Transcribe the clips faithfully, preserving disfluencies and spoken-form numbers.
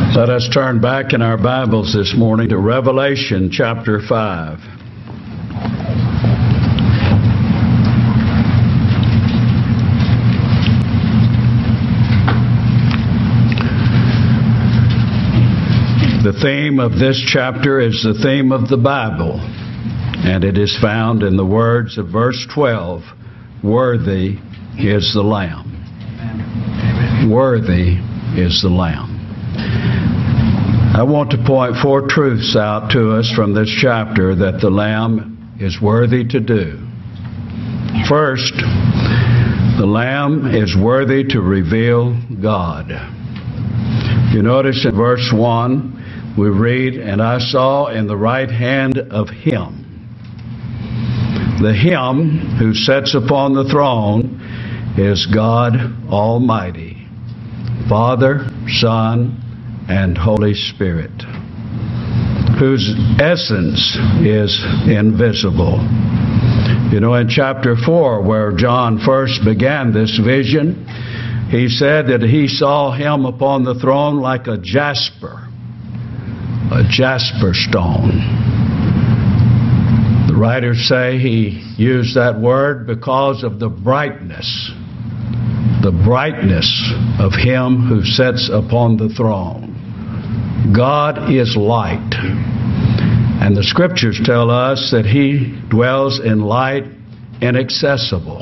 Let us turn back in our Bibles this morning to Revelation chapter five. The theme of this chapter is the theme of the Bible, and it is found in the words of verse twelve, "Worthy is the Lamb." Worthy is the Lamb. I want to point four truths out to us from this chapter that the Lamb is worthy to do. First, the Lamb is worthy to reveal God. You notice in verse one, we read, "And I saw in the right hand of Him." The Him who sits upon the throne is God Almighty, Father, Son, and Holy Spirit, whose essence is invisible. You know, in chapter four, where John first began this vision, he said that he saw Him upon the throne like a jasper, a jasper stone. The writers say he used that word because of the brightness, the brightness of Him who sits upon the throne. God is light, and the Scriptures tell us that He dwells in light inaccessible.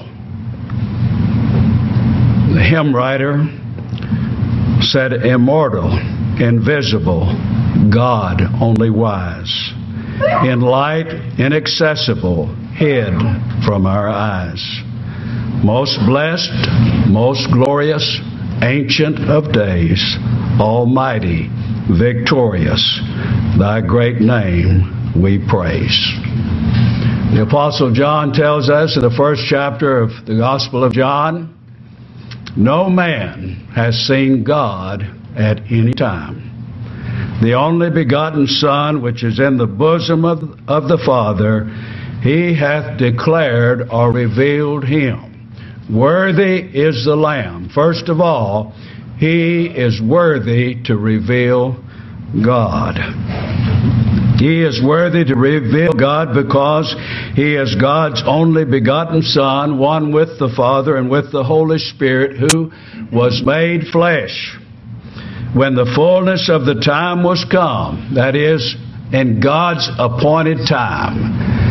The hymn writer said, "Immortal, invisible, God only wise, in light inaccessible, hid from our eyes. Most blessed, most glorious, ancient of days, almighty, victorious, Thy great name we praise." The Apostle John tells us in the first chapter of the Gospel of John, "No man has seen God at any time. The only begotten Son, which is in the bosom of, of the Father, He hath declared or revealed Him." Worthy is the Lamb. First of all, He is worthy to reveal God. He is worthy to reveal God because He is God's only begotten Son, one with the Father and with the Holy Spirit, who was made flesh when the fullness of the time was come, that is, in God's appointed time.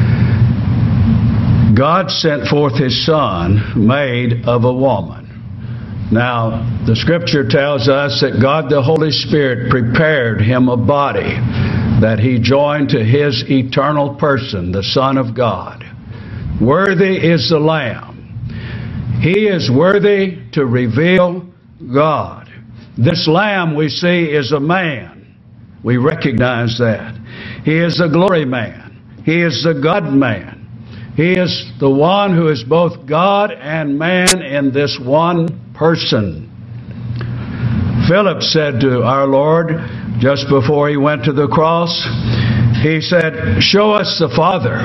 God sent forth His Son, made of a woman. Now, the Scripture tells us that God the Holy Spirit prepared Him a body that He joined to His eternal person, the Son of God. Worthy is the Lamb. He is worthy to reveal God. This Lamb we see is a man. We recognize that. He is the glory man. He is the God man. He is the one who is both God and man in this one person. Philip said to our Lord, just before He went to the cross, he said, "Show us the Father.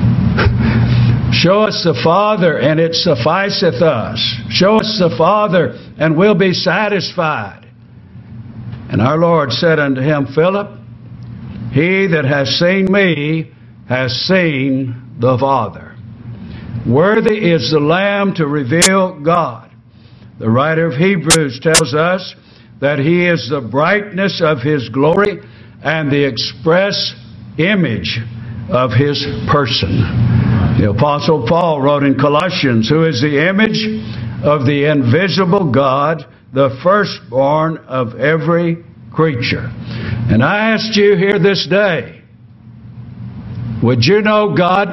Show us the Father, and it sufficeth us. Show us the Father, and we'll be satisfied." And our Lord said unto him, "Philip, he that has seen me has seen the Father." Worthy is the Lamb to reveal God. The writer of Hebrews tells us that He is the brightness of His glory and the express image of His person. The Apostle Paul wrote in Colossians, "Who is the image of the invisible God, the firstborn of every creature." And I asked you here this day, would you know God?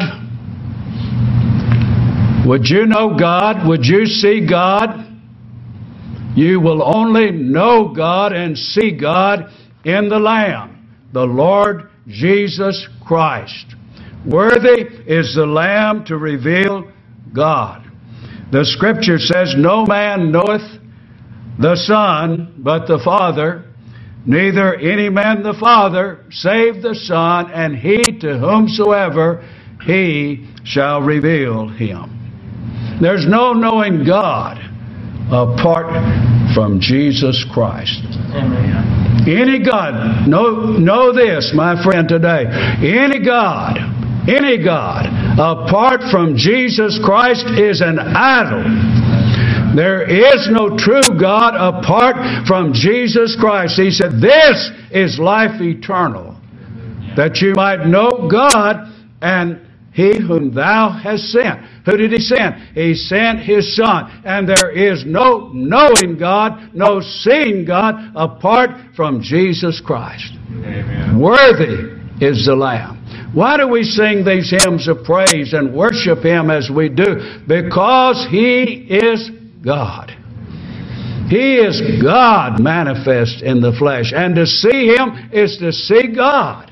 Would you know God? Would you see God? You will only know God and see God in the Lamb, the Lord Jesus Christ. Worthy is the Lamb to reveal God. The Scripture says, "No man knoweth the Son but the Father, neither any man the Father save the Son, and He to whomsoever He shall reveal Him." There's no knowing God apart from Jesus Christ. Amen. Any God, know, know this, my friend, today. Any God, any God, apart from Jesus Christ is an idol. There is no true God apart from Jesus Christ. He said, this is life eternal, that you might know God and He whom thou hast sent. Who did He send? He sent His Son. And there is no knowing God, no seeing God apart from Jesus Christ. Amen. Worthy is the Lamb. Why do we sing these hymns of praise and worship Him as we do? Because He is God. He is God manifest in the flesh. And to see Him is to see God.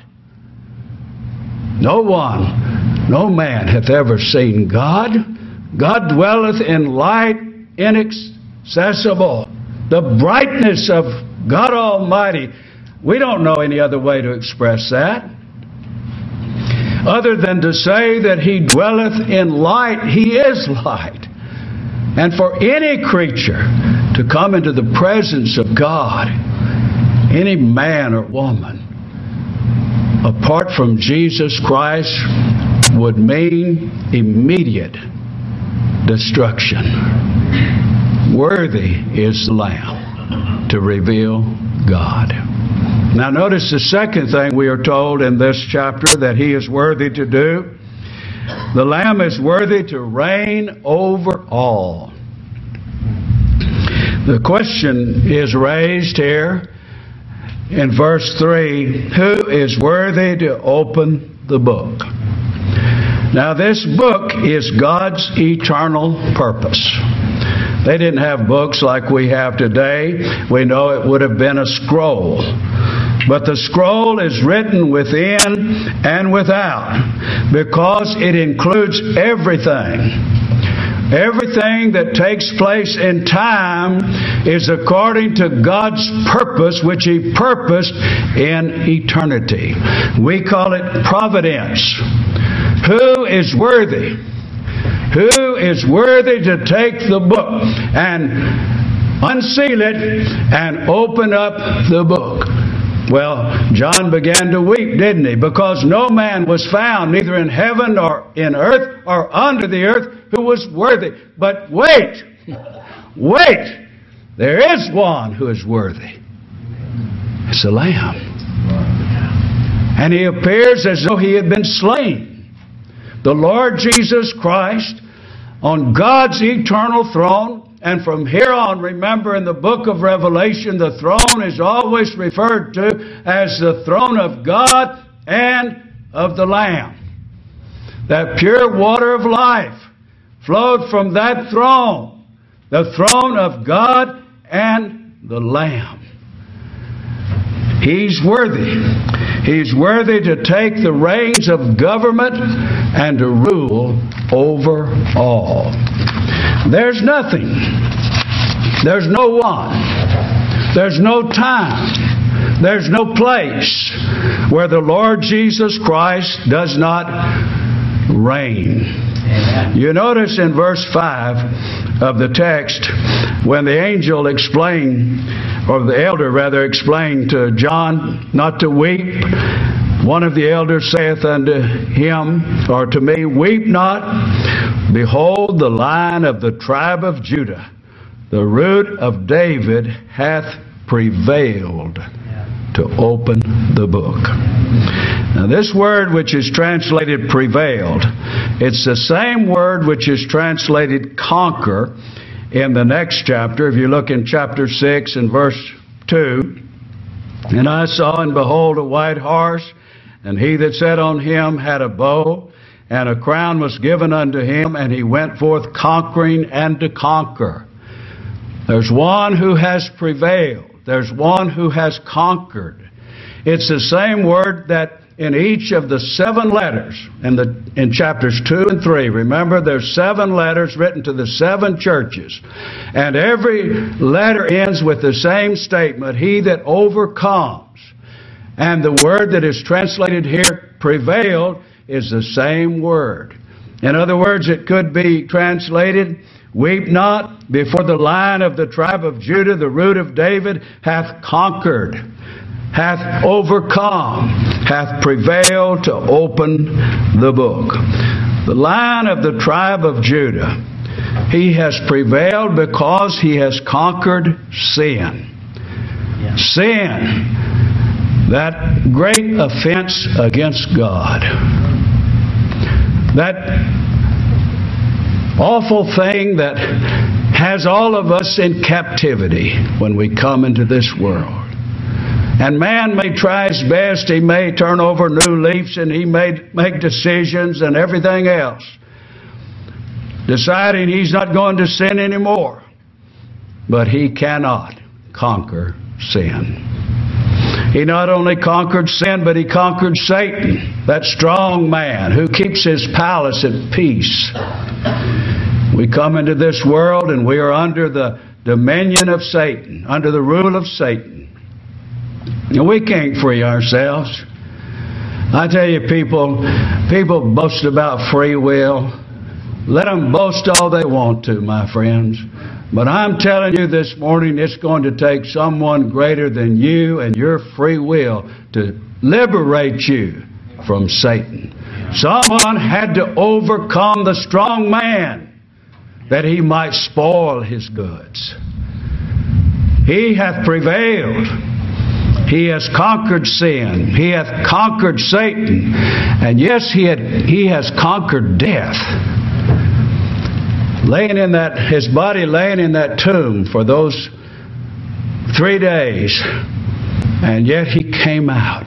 No one, no man hath ever seen God. God dwelleth in light inaccessible. The brightness of God Almighty. We don't know any other way to express that, other than to say that He dwelleth in light. He is light. And for any creature to come into the presence of God, any man or woman, apart from Jesus Christ, would mean immediate destruction. Worthy is the Lamb to reveal God. Now notice the second thing we are told in this chapter that He is worthy to do. The Lamb is worthy to reign over all. The question is raised here in verse three, who is worthy to open the book? Now this book is God's eternal purpose. They didn't have books like we have today. We know it would have been a scroll. But the scroll is written within and without because it includes everything. Everything that takes place in time is according to God's purpose, which He purposed in eternity. We call it providence. Who is worthy? Who is worthy to take the book and unseal it and open up the book? Well, John began to weep, didn't he? Because no man was found, neither in heaven or in earth or under the earth, who was worthy. But wait, wait, there is one who is worthy. It's the Lamb. And He appears as though He had been slain. The Lord Jesus Christ on God's eternal throne. And from here on, remember in the book of Revelation, the throne is always referred to as the throne of God and of the Lamb. That pure water of life flowed from that throne, the throne of God and the Lamb. He's worthy. He's worthy to take the reins of government and to rule over all. There's nothing. There's no one. There's no time. There's no place where the Lord Jesus Christ does not reign. Amen. You notice in verse five of the text, when the angel explained, or the elder rather explained to John not to weep, one of the elders saith unto him, or to me, weep not. Behold, the Lion of the tribe of Judah, the root of David, hath prevailed to open the book. Now this word which is translated prevailed, it's the same word which is translated conquer in the next chapter. If you look in chapter six and verse two, and I saw and behold a white horse, and he that sat on him had a bow, and a crown was given unto him, and he went forth conquering and to conquer. There's one who has prevailed. There's one who has conquered. It's the same word that in each of the seven letters in the in chapters two and three. Remember, there's seven letters written to the seven churches. And every letter ends with the same statement, he that overcomes. And the word that is translated here, prevailed, is the same word. In other words, it could be translated, Weep not, before the Lion of the tribe of Judah, the root of David, hath conquered, hath overcome, hath prevailed to open the book. The Lion of the tribe of Judah, he has prevailed because he has conquered sin. Yeah. Sin, that great offense against God. That awful thing that has all of us in captivity when we come into this world. And man may try his best, he may turn over new leaves, and he may make decisions and everything else, deciding he's not going to sin anymore. But he cannot conquer sin. He not only conquered sin, but he conquered Satan, that strong man who keeps his palace at peace. We come into this world and we are under the dominion of Satan, under the rule of Satan. And we can't free ourselves. I tell you, people, people boast about free will. Let them boast all they want to, my friends. But I'm telling you this morning, it's going to take someone greater than you and your free will to liberate you from Satan. Someone had to overcome the strong man that he might spoil his goods. He hath prevailed. He has conquered sin. He hath conquered Satan. And yes, he had, he has conquered death. Laying in that, his body laying in that tomb for those three days. And yet he came out.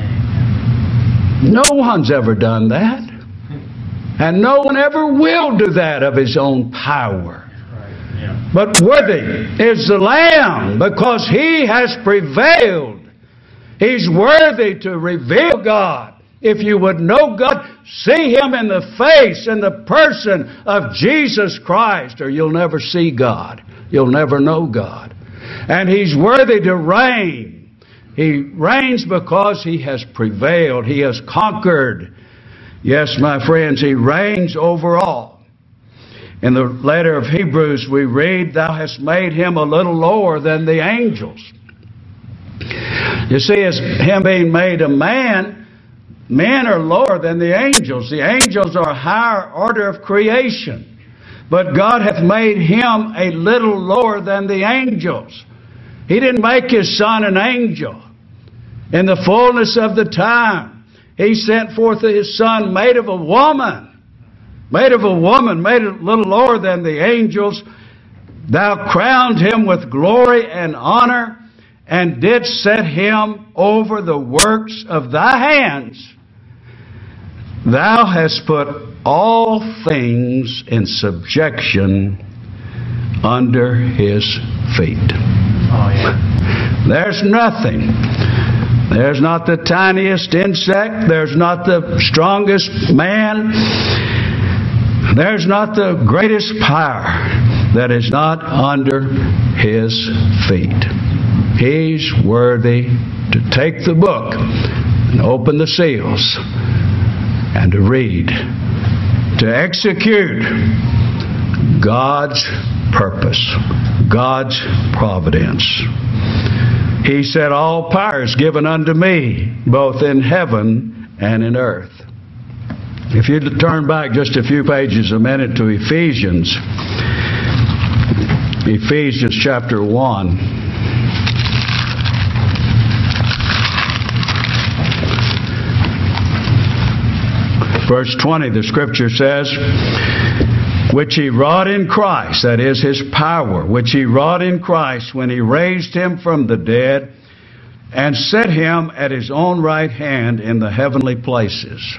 No one's ever done that. And no one ever will do that of his own power. But worthy is the Lamb, because he has prevailed. He's worthy to reveal God. If you would know God, see Him in the face, in the person of Jesus Christ, or you'll never see God. You'll never know God. And He's worthy to reign. He reigns because He has prevailed. He has conquered. Yes, my friends, He reigns over all. In the letter of Hebrews we read, Thou hast made Him a little lower than the angels. You see, as Him being made a man, men are lower than the angels. The angels are a higher order of creation. But God hath made Him a little lower than the angels. He didn't make His Son an angel. In the fullness of the time, He sent forth His Son made of a woman. Made of a woman, made a little lower than the angels. Thou crowned Him with glory and honor, and didst set Him over the works of Thy hands. Thou hast put all things in subjection under His feet. Oh, yeah. There's nothing. There's not the tiniest insect. There's not the strongest man. There's not the greatest power that is not under His feet. He's worthy to take the book and open the seals and to read, to execute God's purpose, God's providence. He said, all power is given unto me, both in heaven and in earth. If you turn back just a few pages a minute to Ephesians, Ephesians chapter one. Verse twenty, the Scripture says, which He wrought in Christ, that is His power, which He wrought in Christ when He raised Him from the dead and set Him at His own right hand in the heavenly places,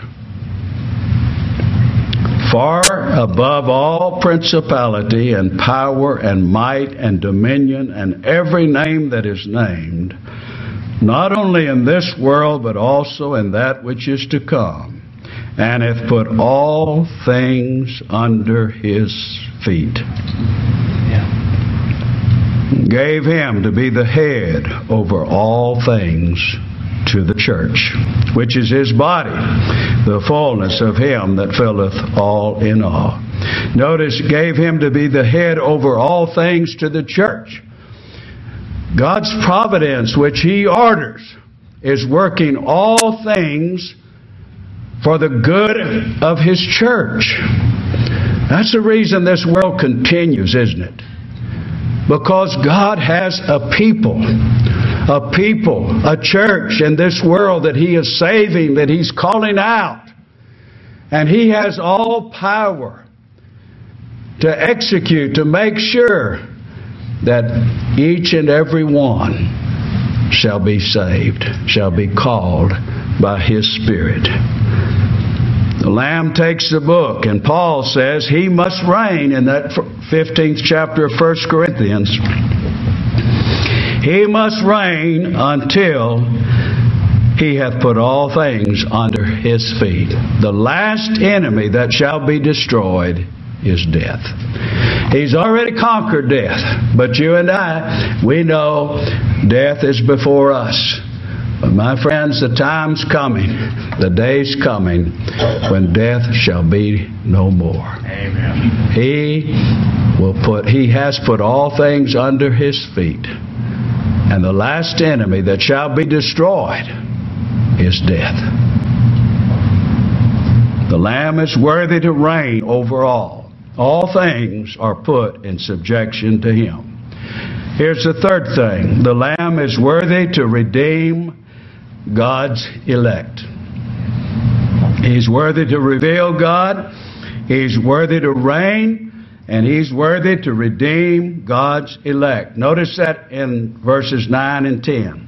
far above all principality and power and might and dominion and every name that is named, not only in this world but also in that which is to come, and hath put all things under His feet. Yeah. Gave Him to be the head over all things to the church, which is His body, the fullness of Him that filleth all in all. Notice, gave him to be the head over all things to the church. God's providence, which he orders, is working all things for the good of his church. That's the reason this world continues, isn't it? Because God has a people, a people, a church in this world that he is saving, that he's calling out. And he has all power to execute, to make sure that each and every one shall be saved, shall be called by his Spirit. The Lamb takes the book, and Paul says he must reign in that fifteenth chapter of First Corinthians. He must reign until he hath put all things under his feet. The last enemy that shall be destroyed is death. He's already conquered death, but you and I, we know death is before us. But my friends, the time's coming, the day's coming, when death shall be no more. Amen. He will put, he has put all things under his feet. And the last enemy that shall be destroyed is death. The Lamb is worthy to reign over all. All things are put in subjection to him. Here's the third thing. The Lamb is worthy to redeem God's elect. He's worthy to reveal God. He's worthy to reign. And he's worthy to redeem God's elect. Notice that in verses nine and ten.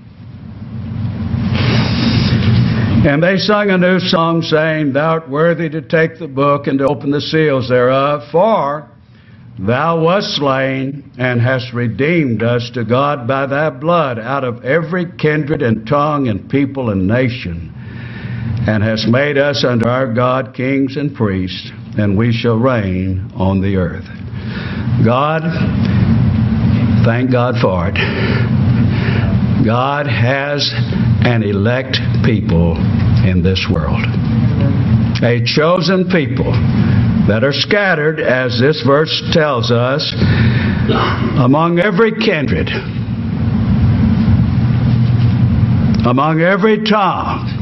And they sung a new song, saying, Thou art worthy to take the book and to open the seals thereof, for thou wast slain and hast redeemed us to God by thy blood out of every kindred and tongue and people and nation, and hast made us unto our God kings and priests, and we shall reign on the earth. God, thank God for it. God has an elect people in this world. A chosen people that are scattered, as this verse tells us, among every kindred, among every tongue.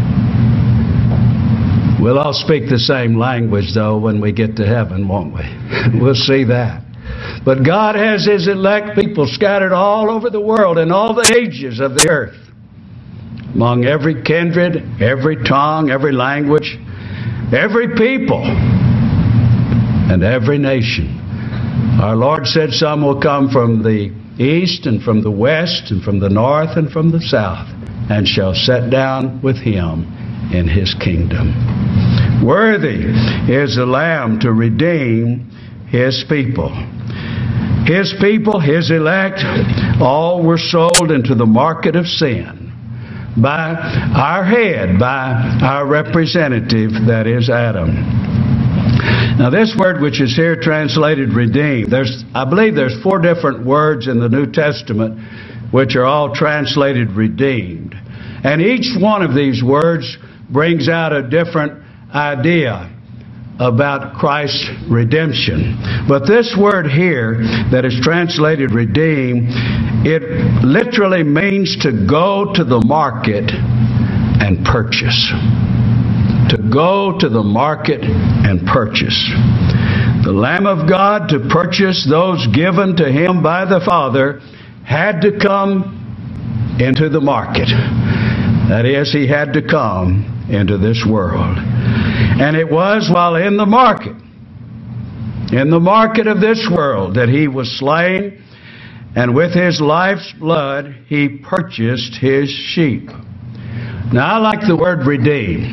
We'll all speak the same language, though, when we get to heaven, won't we? We'll see that. But God has his elect people scattered all over the world in all the ages of the earth, among every kindred, every tongue, every language, every people, and every nation. Our Lord said some will come from the east and from the west and from the north and from the south, and shall sit down with him in his kingdom. Worthy is the Lamb to redeem his people. His people, his elect, all were sold into the market of sin by our head, by our representative, that is Adam. Now this word which is here translated redeemed, there's, I believe there's four different words in the New Testament which are all translated redeemed. And each one of these words brings out a different idea about Christ's redemption. But this word here that is translated redeem, it literally means to go to the market and purchase. To go to the market and purchase. The Lamb of God, to purchase those given to him by the Father, had to come into the market. That is, he had to come into this world. And it was while in the market, in the market of this world, that he was slain, and with his life's blood he purchased his sheep. Now I like the word redeem.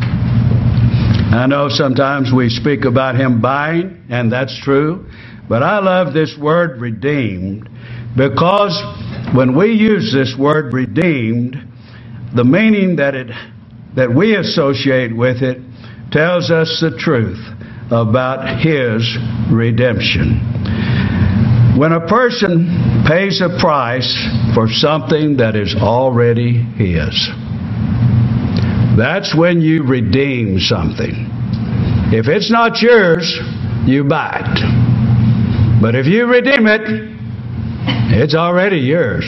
I know sometimes we speak about him buying, and that's true, but I love this word redeemed, because when we use this word redeemed, the meaning that it that we associate with it tells us the truth about his redemption. When a person pays a price for something that is already his, that's when you redeem something. If it's not yours, you buy it. But if you redeem it, it's already yours.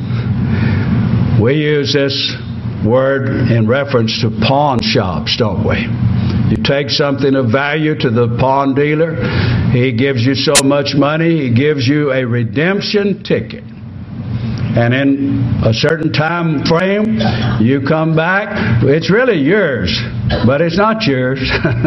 We use this word in reference to pawn shops, don't we? You take something of value to the pawn dealer. He gives you so much money. He gives you a redemption ticket. And in a certain time frame, you come back. It's really yours, but it's not yours.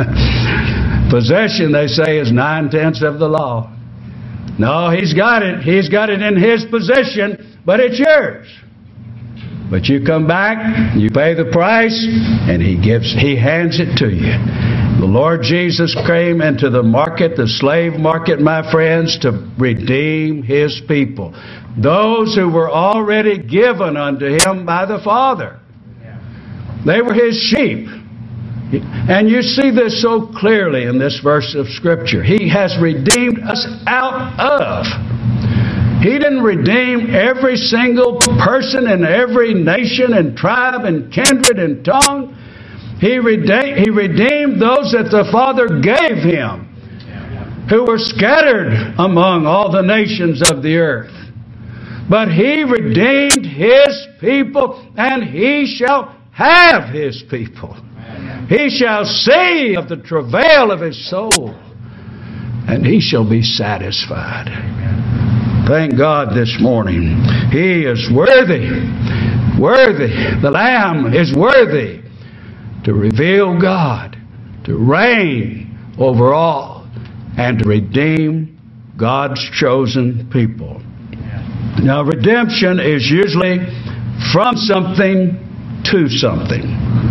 Possession, they say, is nine-tenths of the law. No, he's got it. He's got it in his possession, but it's yours. But you come back, you pay the price, and he gives, he hands it to you. The Lord Jesus came into the market, the slave market, my friends, to redeem his people. Those who were already given unto him by the Father. They were his sheep. And you see this so clearly in this verse of Scripture. He has redeemed us out of. He didn't redeem every single person in every nation and tribe and kindred and tongue. He redeemed, he redeemed those that the Father gave him, who were scattered among all the nations of the earth. But he redeemed his people, and he shall have his people. He shall see of the travail of his soul, and he shall be satisfied. Thank God this morning. He is worthy. Worthy. The Lamb is worthy to reveal God, to reign over all, and to redeem God's chosen people. Now, redemption is usually from something to something.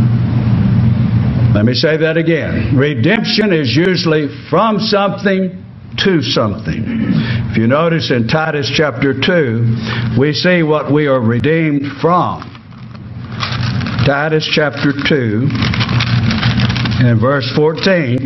Let me say that again. Redemption is usually from something to something. If you notice in Titus chapter two, we see what we are redeemed from. Titus chapter two and verse fourteen.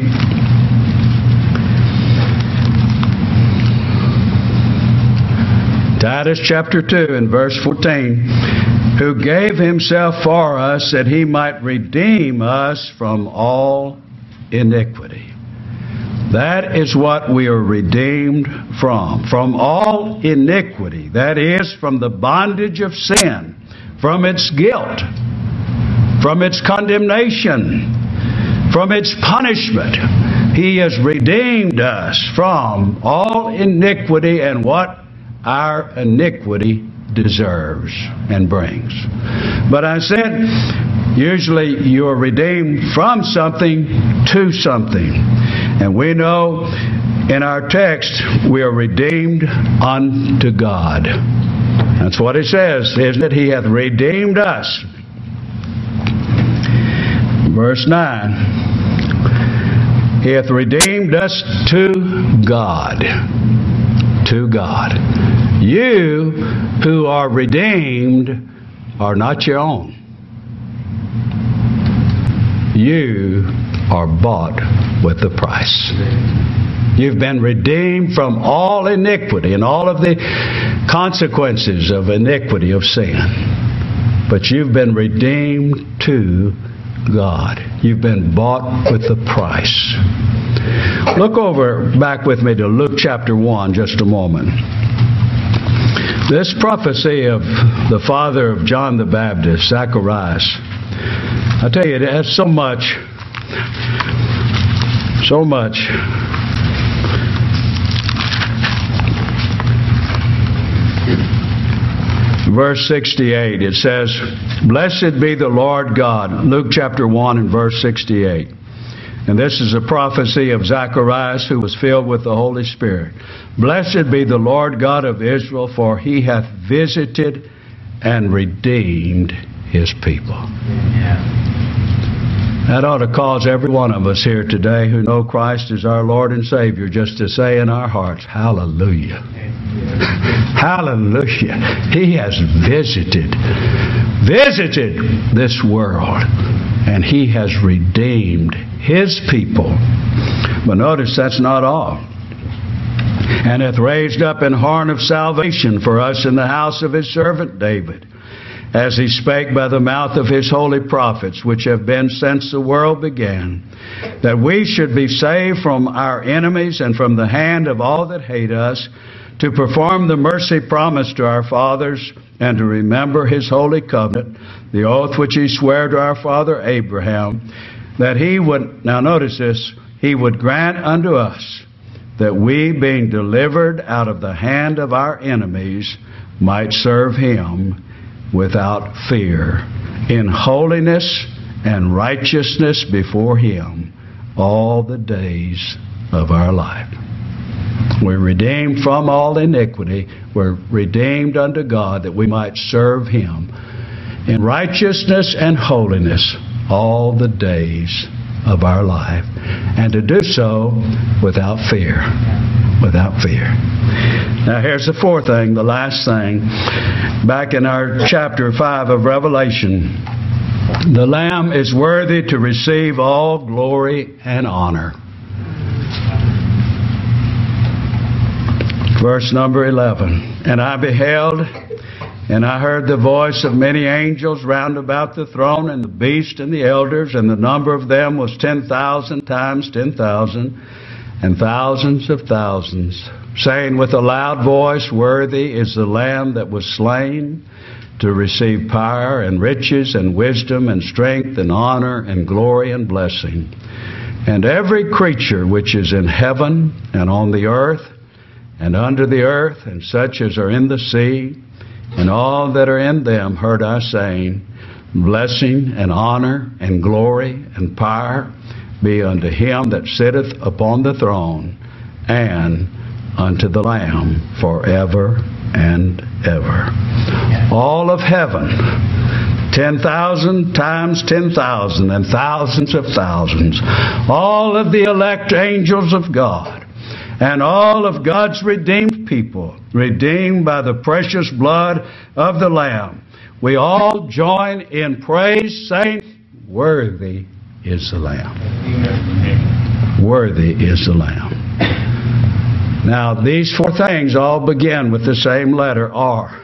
Titus chapter two and verse fourteen. Who gave himself for us that he might redeem us from all iniquity. That is what we are redeemed from. From all iniquity. That is, from the bondage of sin. From its guilt. From its condemnation. From its punishment. He has redeemed us from all iniquity and what our iniquity deserves and brings. But I said, usually you are redeemed from something to something. And we know in our text, we are redeemed unto God. That's what it says, isn't it? He hath redeemed us. Verse nine. He hath redeemed us to God. To God. You who are redeemed are not your own. You are bought with the price. You've been redeemed from all iniquity and all of the consequences of iniquity, of sin. But you've been redeemed to God. You've been bought with the price. Look over back with me to Luke chapter one just a moment. This prophecy of the father of John the Baptist, Zacharias, I tell you, it has so much, so much. Verse sixty-eight, it says, Blessed be the Lord God. Luke chapter one and verse sixty-eight. And this is a prophecy of Zacharias, who was filled with the Holy Spirit. Blessed be the Lord God of Israel, for he hath visited and redeemed his people. Yeah. That ought to cause every one of us here today who know Christ as our Lord and Savior just to say in our hearts, Hallelujah. Hallelujah. He has visited, visited this world, and he has redeemed his people. But notice that's not all. And hath raised up an horn of salvation for us in the house of his servant David, as he spake by the mouth of his holy prophets, which have been since the world began, that we should be saved from our enemies and from the hand of all that hate us, to perform the mercy promised to our fathers, and to remember his holy covenant, the oath which he sware to our father Abraham, that he would, now notice this, he would grant unto us that we, being delivered out of the hand of our enemies, might serve him without fear, in holiness and righteousness before him all the days of our life. We're redeemed from all iniquity. We're redeemed unto God that we might serve him in righteousness and holiness all the days of our life, and to do so without fear. Without fear. Now here's the fourth thing, the last thing. Back in our chapter five of Revelation, the Lamb is worthy to receive all glory and honor. Verse number eleven. And I beheld, and I heard the voice of many angels round about the throne, and the beast and the elders, and the number of them was ten thousand times ten thousand, and thousands of thousands, saying with a loud voice, Worthy is the Lamb that was slain to receive power and riches and wisdom and strength and honor and glory and blessing. And every creature which is in heaven and on the earth and under the earth, and such as are in the sea, and all that are in them, heard I saying, Blessing and honor and glory and power be unto him that sitteth upon the throne, and unto the Lamb forever and ever. All of heaven, ten thousand times ten thousand, and thousands of thousands, all of the elect angels of God, and all of God's redeemed people, redeemed by the precious blood of the Lamb, we all join in praise, saying, Worthy is the Lamb. Worthy is the Lamb. Now, these four things all begin with the same letter, R.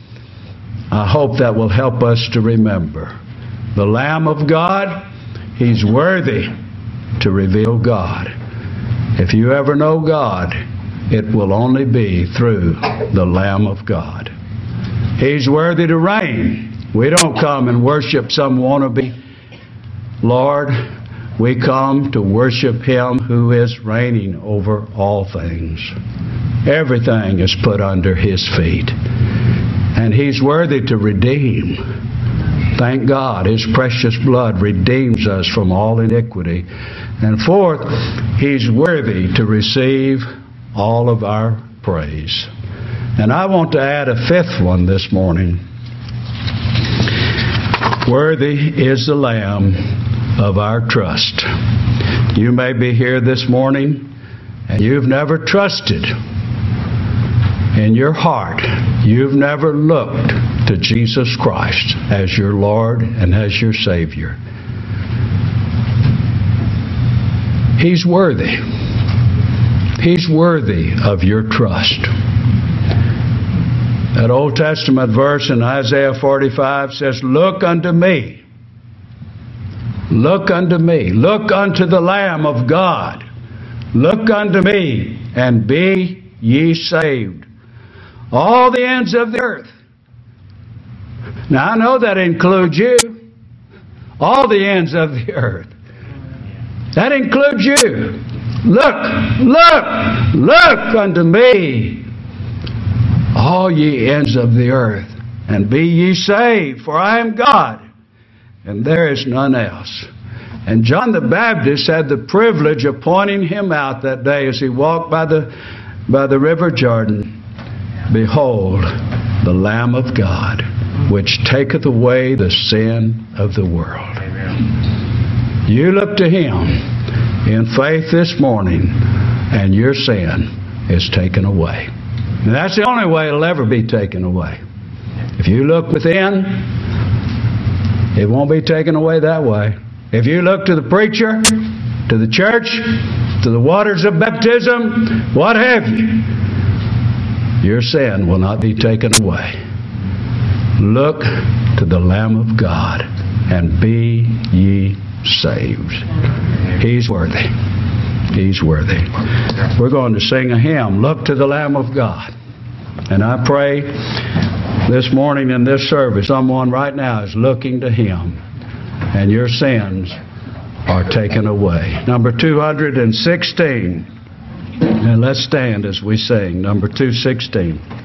I hope that will help us to remember. The Lamb of God, he's worthy to reveal God. If you ever know God, it will only be through the Lamb of God. He's worthy to reign. We don't come and worship some wannabe Lord. We come to worship him who is reigning over all things. Everything is put under his feet. And he's worthy to redeem. Thank God, his precious blood redeems us from all iniquity. And fourth, he's worthy to receive all of our praise. And I want to add a fifth one this morning. Worthy is the Lamb of our trust. You may be here this morning and you've never trusted in your heart. You've never looked to Jesus Christ as your Lord and as your Savior. He's worthy. He's worthy of your trust. That Old Testament verse in Isaiah forty-five says, Look unto me. Look unto me. Look unto the Lamb of God. Look unto me, and be ye saved, all the ends of the earth. Now I know that includes you. All the ends of the earth. That includes you. Look, look, look unto me, all ye ends of the earth, and be ye saved, for I am God, and there is none else. And John the Baptist had the privilege of pointing him out that day as he walked by the, by the river Jordan. Behold, the Lamb of God, which taketh away the sin of the world. Amen. You look to him in faith this morning, and your sin is taken away. And that's the only way it'll ever be taken away. If you look within, it won't be taken away that way. If you look to the preacher, to the church, to the waters of baptism, what have you, your sin will not be taken away. Look to the Lamb of God and be ye saved. He's worthy. He's worthy. We're going to sing a hymn, Look to the Lamb of God. And I pray this morning in this service, someone right now is looking to Him, and your sins are taken away. Number two hundred sixteen. And let's stand as we sing. Number two sixteen.